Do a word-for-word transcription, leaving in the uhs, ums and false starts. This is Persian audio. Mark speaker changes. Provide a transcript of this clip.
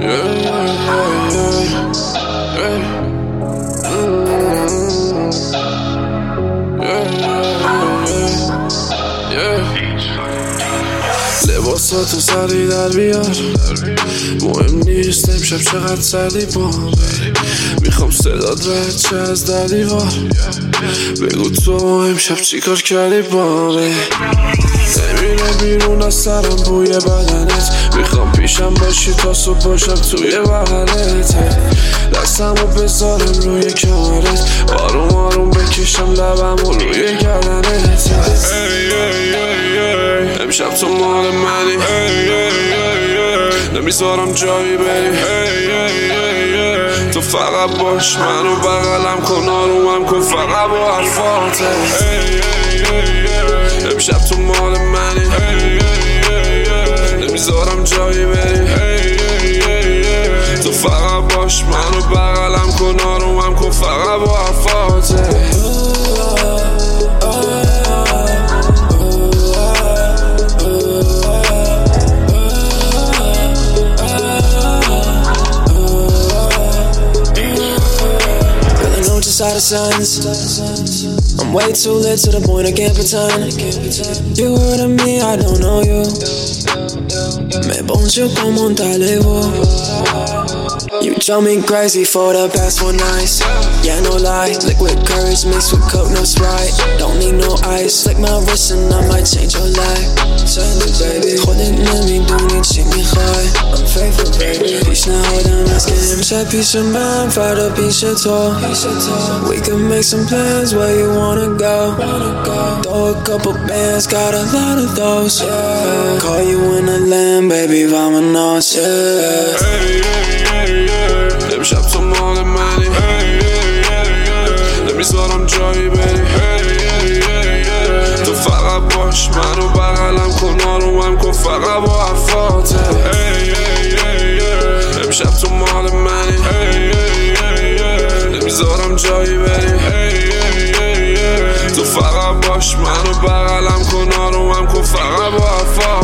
Speaker 1: لباساتو سری در بیار، مهم نیست امشب چقدر سردی بام. میخوام صدات رد چه از در دیوار، بگو تو امشب چی کار کردی بامه. نمیره بیرون از سرم بوی بدنت، میخوام پیشم باشی تا صبح باشم توی بغلت. دستمو بذارم روی کمرت، آروم آروم بکشم لبمو روی گردنت. امشب تو مال منی، نمیذارم جایی بری. تو فقط باش منو بغلم کن، آرومم کن فقط با حرفاته. امشب تو مال منی، نمیذارم جایی بری. تو فقط باش منو بغلم کن، آرومم کن فقط با حرفاته.
Speaker 2: Out of sense, I'm way too lit to the point I can't pretend. You heard of me, I don't know you. Me poncho como un talebo. You drove me crazy for the past four nights. Yeah, no lie, liquid courage mixed with coke, no Sprite. Don't need no ice, flick my wrist and I might change your life. Change it, baby. خودت نمیدونی چی میخوای. I'm faithful, baby. پیش نهادم از که امشب پیش من، فردا پیش تو. We can make some plans where you wanna go. Throw a couple bands, got a lot of those. Yeah. Call you in the land, baby, vámonos. Yeah.
Speaker 1: امشب تو مال منی، نمیذارم جایی بری. تو فقط باش منو بغلم کن، آرومم کن فقط با حرفاته. امشب تو مال منی، نمیذارم جایی بری. تو فقط باش منو بغلم کن، آرومم کن فقط با حرفاته.